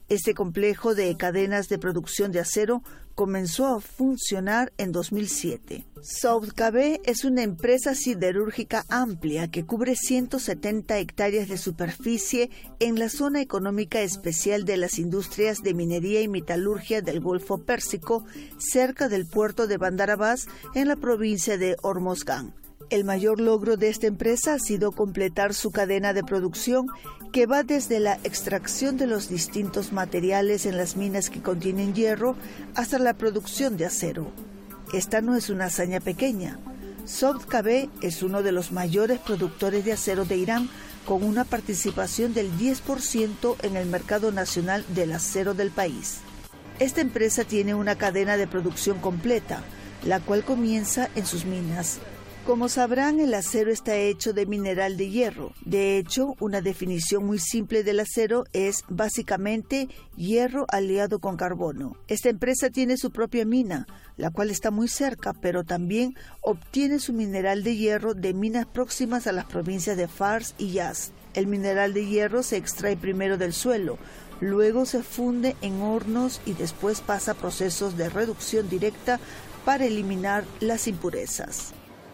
Este complejo de cadenas de producción de acero comenzó a funcionar en 2007. Soutcabe es una empresa siderúrgica amplia que cubre 170 hectáreas de superficie en la zona económica especial de las industrias de minería y metalurgia del Golfo Pérsico, cerca del puerto de Bandar Abbas, en la provincia de Hormozgan. El mayor logro de esta empresa ha sido completar su cadena de producción, que va desde la extracción de los distintos materiales en las minas que contienen hierro hasta la producción de acero. Esta no es una hazaña pequeña. Soutcabe es uno de los mayores productores de acero de Irán, con una participación del 10% en el mercado nacional del acero del país. Esta empresa tiene una cadena de producción completa, la cual comienza en sus minas. Como sabrán, el acero está hecho de mineral de hierro. De hecho, una definición muy simple del acero es básicamente hierro aliado con carbono. Esta empresa tiene su propia mina, la cual está muy cerca, pero también obtiene su mineral de hierro de minas próximas a las provincias de Fars y Yazd. El mineral de hierro se extrae primero del suelo, luego se funde en hornos y después pasa a procesos de reducción directa para eliminar las impurezas.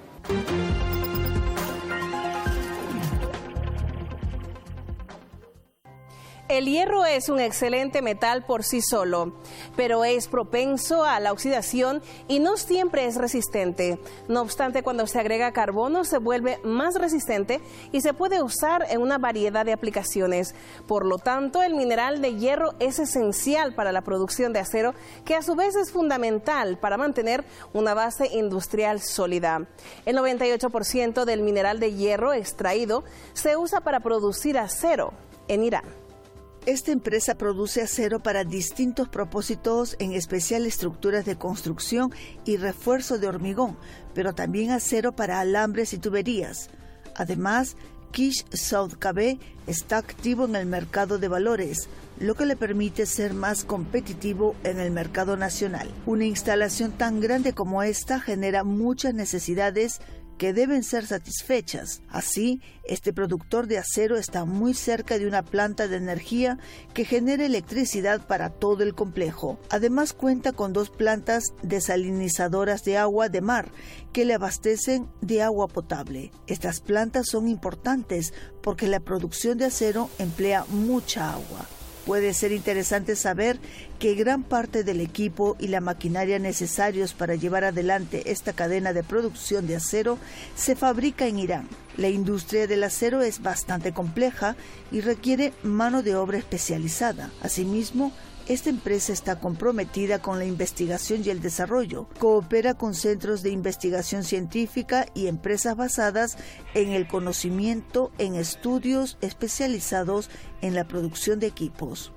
El hierro es un excelente metal por sí solo, pero es propenso a la oxidación y no siempre es resistente. No obstante, cuando se agrega carbono se vuelve más resistente y se puede usar en una variedad de aplicaciones. Por lo tanto, el mineral de hierro es esencial para la producción de acero, que a su vez es fundamental para mantener una base industrial sólida. El 98% del mineral de hierro extraído se usa para producir acero en Irán. Esta empresa produce acero para distintos propósitos, en especial estructuras de construcción y refuerzo de hormigón, pero también acero para alambres y tuberías. Además, Kish Soutcabe está activo en el mercado de valores, lo que le permite ser más competitivo en el mercado nacional. Una instalación tan grande como esta genera muchas necesidades que deben ser satisfechas. Así, este productor de acero está muy cerca de una planta de energía que genera electricidad para todo el complejo. Además, cuenta con 2 plantas desalinizadoras de agua de mar que le abastecen de agua potable. Estas plantas son importantes porque la producción de acero emplea mucha agua. Puede ser interesante saber que gran parte del equipo y la maquinaria necesarios para llevar adelante esta cadena de producción de acero se fabrica en Irán. La industria del acero es bastante compleja y requiere mano de obra especializada. Asimismo, esta empresa está comprometida con la investigación y el desarrollo. Coopera con centros de investigación científica y empresas basadas en el conocimiento en estudios especializados en la producción de equipos.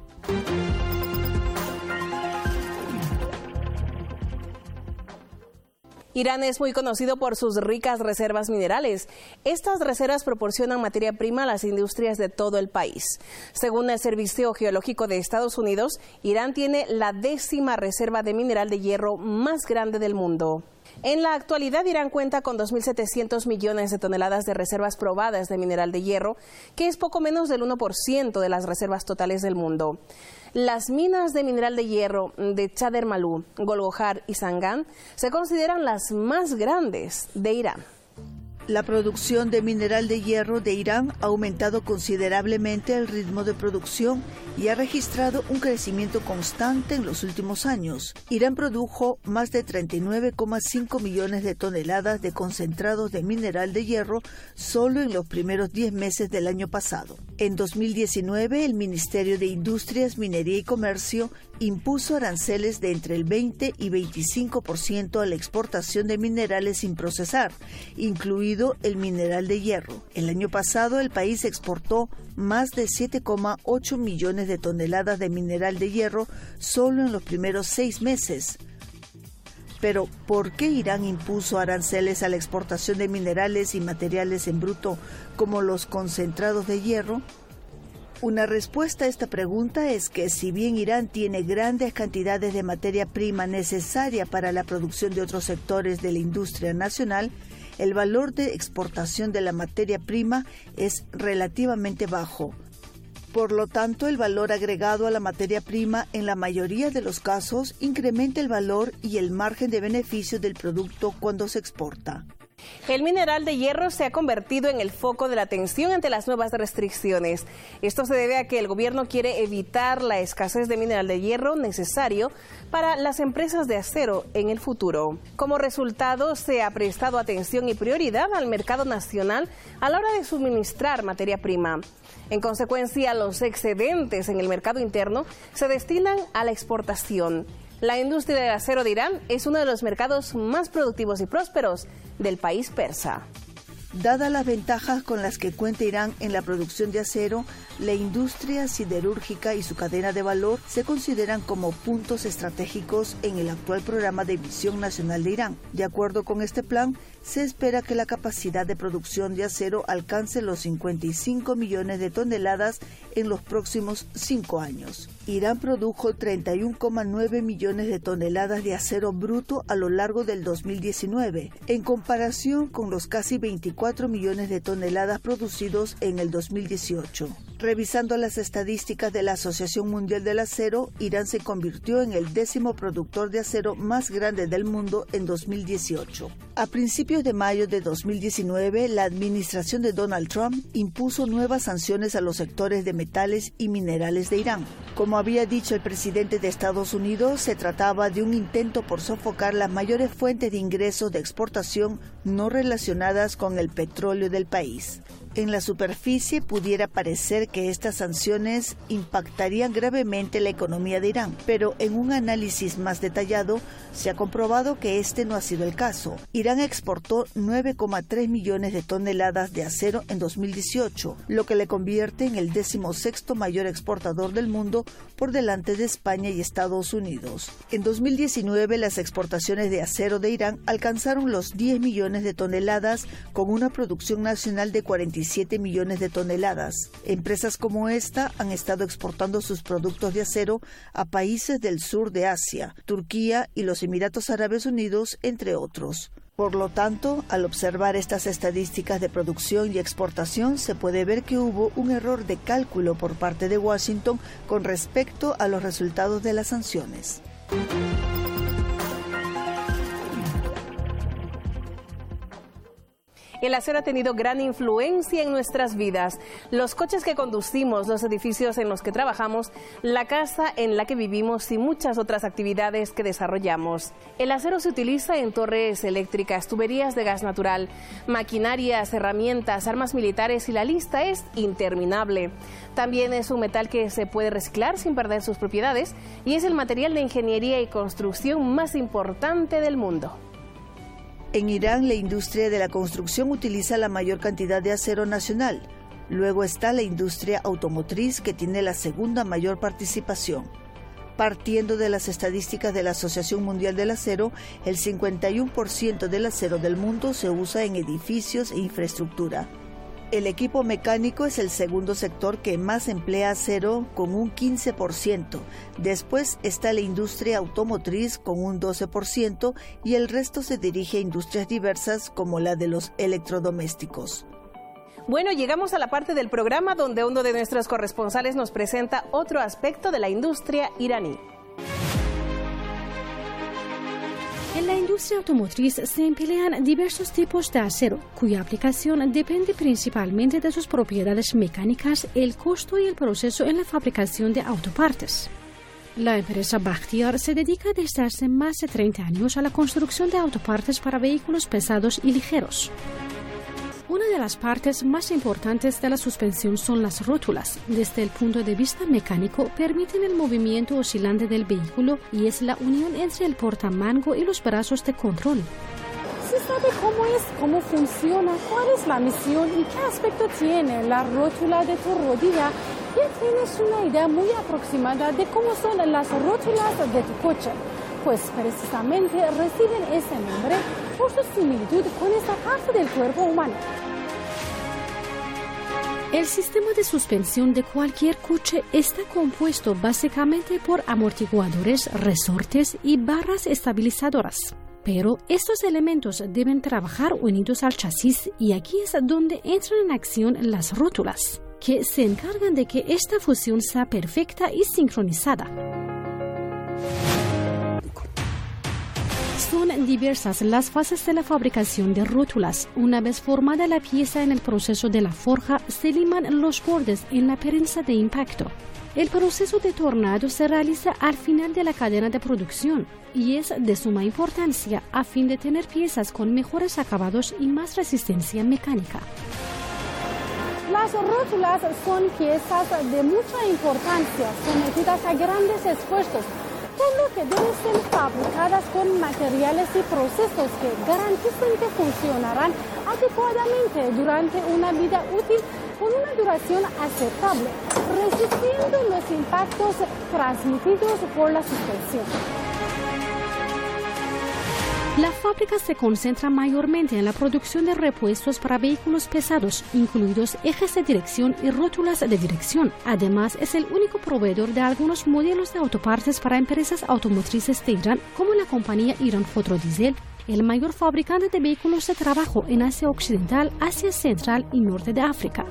Irán es muy conocido por sus ricas reservas minerales. Estas reservas proporcionan materia prima a las industrias de todo el país. Según el Servicio Geológico de Estados Unidos, Irán tiene la 10ª reserva de mineral de hierro más grande del mundo. En la actualidad, Irán cuenta con 2.700 millones de toneladas de reservas probadas de mineral de hierro, que es poco menos del 1% de las reservas totales del mundo. Las minas de mineral de hierro de Chadr Malú, Golgohar y Zangan se consideran las más grandes de Irán. La producción de mineral de hierro de Irán ha aumentado considerablemente el ritmo de producción y ha registrado un crecimiento constante en los últimos años. Irán produjo más de 39,5 millones de toneladas de concentrados de mineral de hierro solo en los primeros 10 meses del año pasado. En 2019, el Ministerio de Industrias, Minería y Comercio impuso aranceles de entre el 20 y 25% a la exportación de minerales sin procesar, incluido el mineral de hierro. El año pasado, el país exportó más de 7,8 millones de toneladas de mineral de hierro solo en los primeros 6 meses. Pero, ¿por qué Irán impuso aranceles a la exportación de minerales y materiales en bruto como los concentrados de hierro? Una respuesta a esta pregunta es que si bien Irán tiene grandes cantidades de materia prima necesaria para la producción de otros sectores de la industria nacional, el valor de exportación de la materia prima es relativamente bajo. Por lo tanto, el valor agregado a la materia prima en la mayoría de los casos incrementa el valor y el margen de beneficio del producto cuando se exporta. El mineral de hierro se ha convertido en el foco de la atención ante las nuevas restricciones. Esto se debe a que el gobierno quiere evitar la escasez de mineral de hierro necesario para las empresas de acero en el futuro. Como resultado, se ha prestado atención y prioridad al mercado nacional a la hora de suministrar materia prima. En consecuencia, los excedentes en el mercado interno se destinan a la exportación. La industria del acero de Irán es uno de los mercados más productivos y prósperos del país persa. Dadas las ventajas con las que cuenta Irán en la producción de acero, la industria siderúrgica y su cadena de valor se consideran como puntos estratégicos en el actual programa de Visión Nacional de Irán. De acuerdo con este plan, se espera que la capacidad de producción de acero alcance los 55 millones de toneladas en los próximos 5 años. Irán produjo 31,9 millones de toneladas de acero bruto a lo largo del 2019, en comparación con los casi 24 millones de toneladas producidos en el 2018. Revisando las estadísticas de la Asociación Mundial del Acero, Irán se convirtió en el 10º productor de acero más grande del mundo en 2018. A principios de mayo de 2019, la administración de Donald Trump impuso nuevas sanciones a los sectores de metales y minerales de Irán. Como había dicho el presidente de Estados Unidos, se trataba de un intento por sofocar las mayores fuentes de ingresos de exportación no relacionadas con el petróleo del país. En la superficie pudiera parecer que estas sanciones impactarían gravemente la economía de Irán, pero en un análisis más detallado se ha comprobado que este no ha sido el caso. Irán exportó 9,3 millones de toneladas de acero en 2018, lo que le convierte en el 16º mayor exportador del mundo por delante de España y Estados Unidos. En 2019, las exportaciones de acero de Irán alcanzaron los 10 millones de toneladas con una producción nacional de 47 millones de toneladas. Empresas como esta han estado exportando sus productos de acero a países del sur de Asia, Turquía y los Emiratos Árabes Unidos, entre otros. Por lo tanto, al observar estas estadísticas de producción y exportación, se puede ver que hubo un error de cálculo por parte de Washington con respecto a los resultados de las sanciones. El acero ha tenido gran influencia en nuestras vidas. Los coches que conducimos, los edificios en los que trabajamos, la casa en la que vivimos y muchas otras actividades que desarrollamos. El acero se utiliza en torres eléctricas, tuberías de gas natural, maquinarias, herramientas, armas militares y la lista es interminable. También es un metal que se puede reciclar sin perder sus propiedades y es el material de ingeniería y construcción más importante del mundo. En Irán, la industria de la construcción utiliza la mayor cantidad de acero nacional. Luego está la industria automotriz, que tiene la segunda mayor participación. Partiendo de las estadísticas de la Asociación Mundial del Acero, el 51% del acero del mundo se usa en edificios e infraestructura. El equipo mecánico es el segundo sector que más emplea acero, con un 15%. Después está la industria automotriz con un 12% y el resto se dirige a industrias diversas como la de los electrodomésticos. Bueno, llegamos a la parte del programa donde uno de nuestros corresponsales nos presenta otro aspecto de la industria iraní. En la industria automotriz se emplean diversos tipos de acero, cuya aplicación depende principalmente de sus propiedades mecánicas, el costo y el proceso en la fabricación de autopartes. La empresa Bakhtiar se dedica desde hace más de 30 años a la construcción de autopartes para vehículos pesados y ligeros. Una de las partes más importantes de la suspensión son las rótulas. Desde el punto de vista mecánico, permiten el movimiento oscilante del vehículo y es la unión entre el portamango y los brazos de control. ¿Se sabe cómo funciona, cuál es la misión y qué aspecto tiene la rótula de tu rodilla? Ya tienes una idea muy aproximada de cómo son las rótulas de tu coche. Pues precisamente reciben ese nombre por su similitud con esta parte del cuerpo humano. El sistema de suspensión de cualquier coche está compuesto básicamente por amortiguadores, resortes y barras estabilizadoras. Pero estos elementos deben trabajar unidos al chasis y aquí es donde entran en acción las rótulas, que se encargan de que esta fusión sea perfecta y sincronizada. Son diversas las fases de la fabricación de rótulas. Una vez formada la pieza en el proceso de la forja, se liman los bordes en la prensa de impacto. El proceso de tornado se realiza al final de la cadena de producción y es de suma importancia a fin de tener piezas con mejores acabados y más resistencia mecánica. Las rótulas son piezas de mucha importancia, sometidas a grandes esfuerzos, por lo que deben ser fabricadas con materiales y procesos que garanticen que funcionarán adecuadamente durante una vida útil con una duración aceptable, resistiendo los impactos transmitidos por la suspensión. La fábrica se concentra mayormente en la producción de repuestos para vehículos pesados, incluidos ejes de dirección y rótulas de dirección. Además, es el único proveedor de algunos modelos de autopartes para empresas automotrices de Irán, como la compañía Iran Fotodiesel, el mayor fabricante de vehículos de trabajo en Asia Occidental, Asia Central y Norte de África.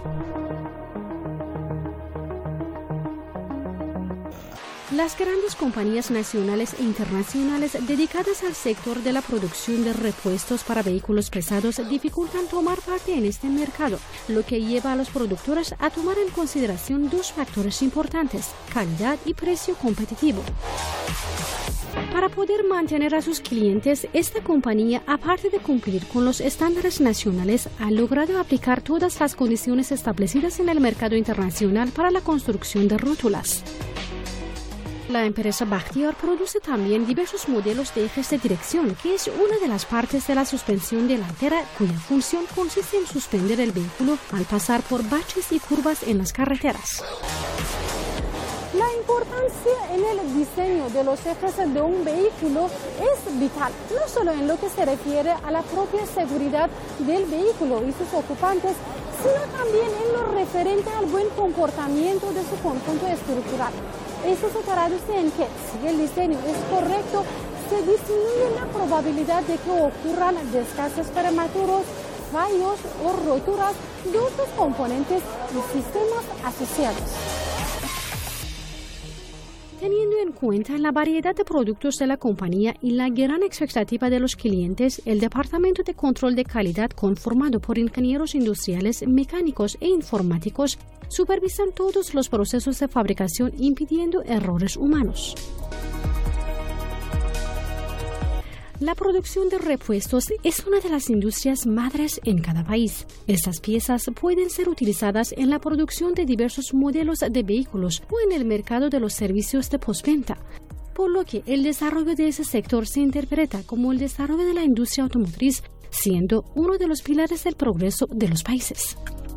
Las grandes compañías nacionales e internacionales dedicadas al sector de la producción de repuestos para vehículos pesados dificultan tomar parte en este mercado, lo que lleva a los productores a tomar en consideración dos factores importantes: calidad y precio competitivo. Para poder mantener a sus clientes, esta compañía, aparte de cumplir con los estándares nacionales, ha logrado aplicar todas las condiciones establecidas en el mercado internacional para la construcción de rótulas. La empresa Bakhtiar produce también diversos modelos de ejes de dirección, que es una de las partes de la suspensión delantera, cuya función consiste en suspender el vehículo al pasar por baches y curvas en las carreteras. La importancia en el diseño de los ejes de un vehículo es vital, no solo en lo que se refiere a la propia seguridad del vehículo y sus ocupantes, sino también en lo referente al buen comportamiento de su conjunto estructural. Esto se traduce en que, si el diseño es correcto, se disminuye la probabilidad de que ocurran desgastes prematuros, fallos o roturas de otros componentes y sistemas asociados. Teniendo en cuenta la variedad de productos de la compañía y la gran expectativa de los clientes, el Departamento de Control de Calidad, conformado por ingenieros industriales, mecánicos e informáticos, supervisan todos los procesos de fabricación impidiendo errores humanos. La producción de repuestos es una de las industrias madres en cada país. Estas piezas pueden ser utilizadas en la producción de diversos modelos de vehículos o en el mercado de los servicios de postventa, por lo que el desarrollo de ese sector se interpreta como el desarrollo de la industria automotriz, siendo uno de los pilares del progreso de los países.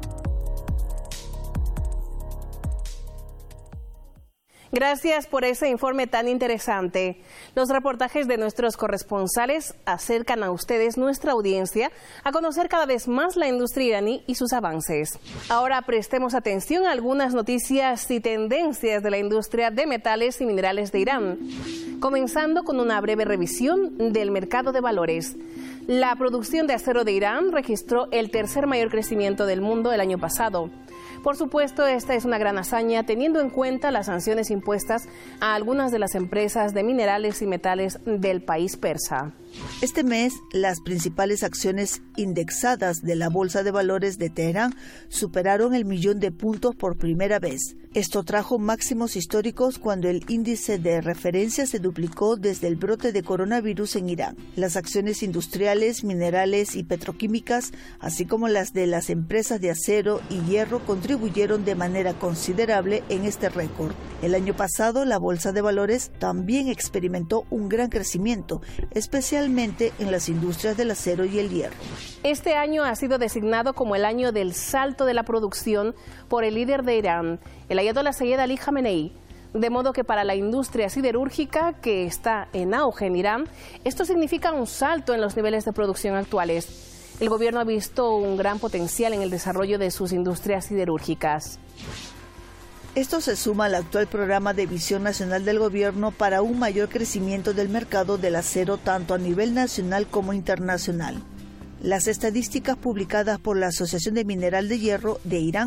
Gracias por ese informe tan interesante. Los reportajes de nuestros corresponsales acercan a ustedes, nuestra audiencia, a conocer cada vez más la industria iraní y sus avances. Ahora prestemos atención a algunas noticias y tendencias de la industria de metales y minerales de Irán, comenzando con una breve revisión del mercado de valores. La producción de acero de Irán registró el tercer mayor crecimiento del mundo el año pasado. Por supuesto, esta es una gran hazaña teniendo en cuenta las sanciones impuestas a algunas de las empresas de minerales y metales del país persa. Este mes, las principales acciones indexadas de la Bolsa de Valores de Teherán superaron el 1.000.000 de puntos por primera vez. Esto trajo máximos históricos cuando el índice de referencia se duplicó desde el brote de coronavirus en Irán. Las acciones industriales, minerales y petroquímicas, así como las de las empresas de acero y hierro, contribuyeron de manera considerable en este récord. El año pasado, la Bolsa de Valores también experimentó un gran crecimiento, especialmente en las industrias del acero y el hierro. Este año ha sido designado como el año del salto de la producción por el líder de Irán, el ayatolá Sayed Ali Jamenei. De modo que para la industria siderúrgica, que está en auge en Irán, esto significa un salto en los niveles de producción actuales. El gobierno ha visto un gran potencial en el desarrollo de sus industrias siderúrgicas. Esto se suma al actual programa de visión nacional del gobierno para un mayor crecimiento del mercado del acero tanto a nivel nacional como internacional. Las estadísticas publicadas por la Asociación de Mineral de Hierro de Irán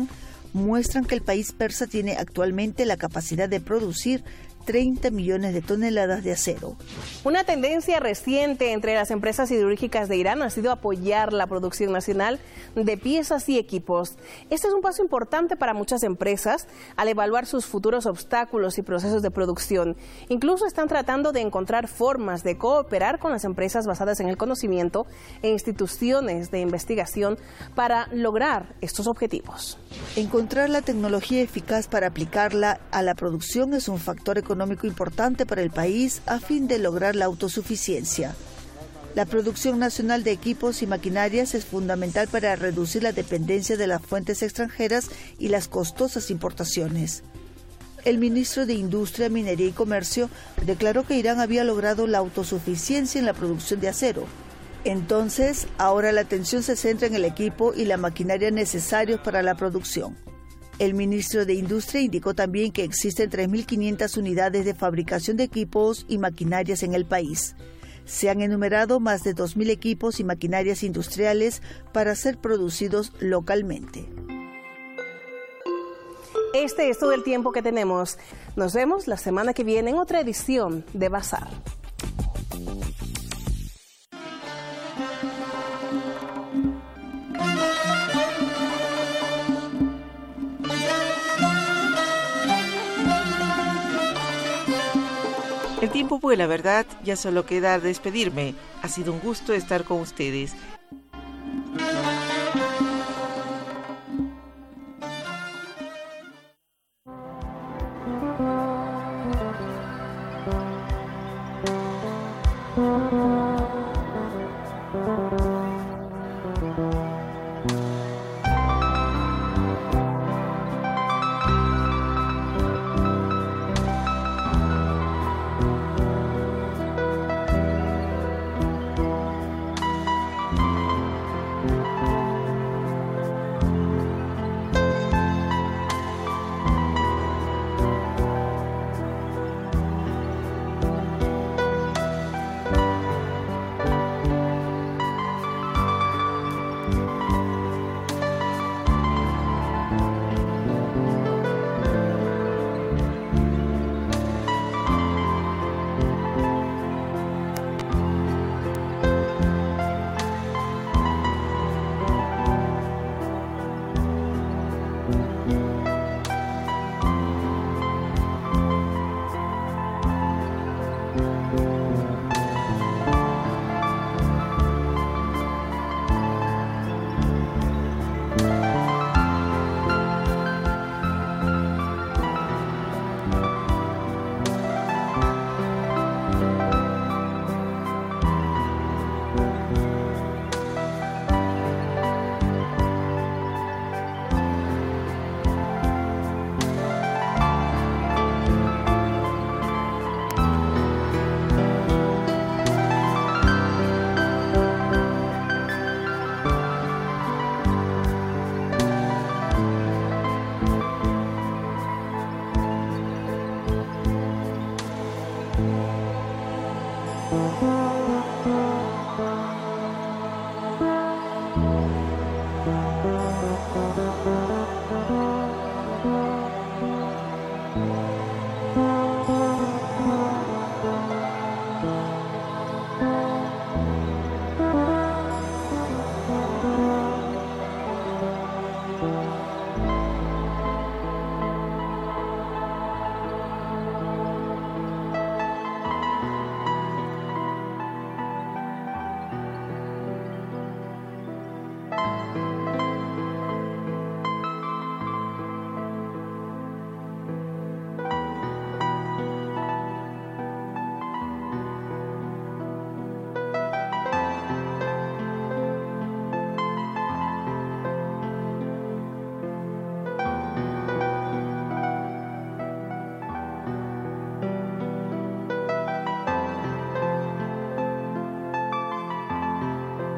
muestran que el país persa tiene actualmente la capacidad de producir 30 millones de toneladas de acero. Una tendencia reciente entre las empresas siderúrgicas de Irán ha sido apoyar la producción nacional de piezas y equipos. Este es un paso importante para muchas empresas al evaluar sus futuros obstáculos y procesos de producción. Incluso están tratando de encontrar formas de cooperar con las empresas basadas en el conocimiento e instituciones de investigación para lograr estos objetivos. Encontrar la tecnología eficaz para aplicarla a la producción es un factor económico importante para el país a fin de lograr la autosuficiencia. La producción nacional de equipos y maquinarias es fundamental para reducir la dependencia de las fuentes extranjeras y las costosas importaciones. El ministro de Industria, Minería y Comercio declaró que Irán había logrado la autosuficiencia en la producción de acero. Entonces, ahora la atención se centra en el equipo y la maquinaria necesarios para la producción. El ministro de Industria indicó también que existen 3.500 unidades de fabricación de equipos y maquinarias en el país. Se han enumerado más de 2.000 equipos y maquinarias industriales para ser producidos localmente. Este es todo el tiempo que tenemos. Nos vemos la semana que viene en otra edición de Bazar. El tiempo vuela, ¿verdad? Ya solo queda despedirme. Ha sido un gusto estar con ustedes.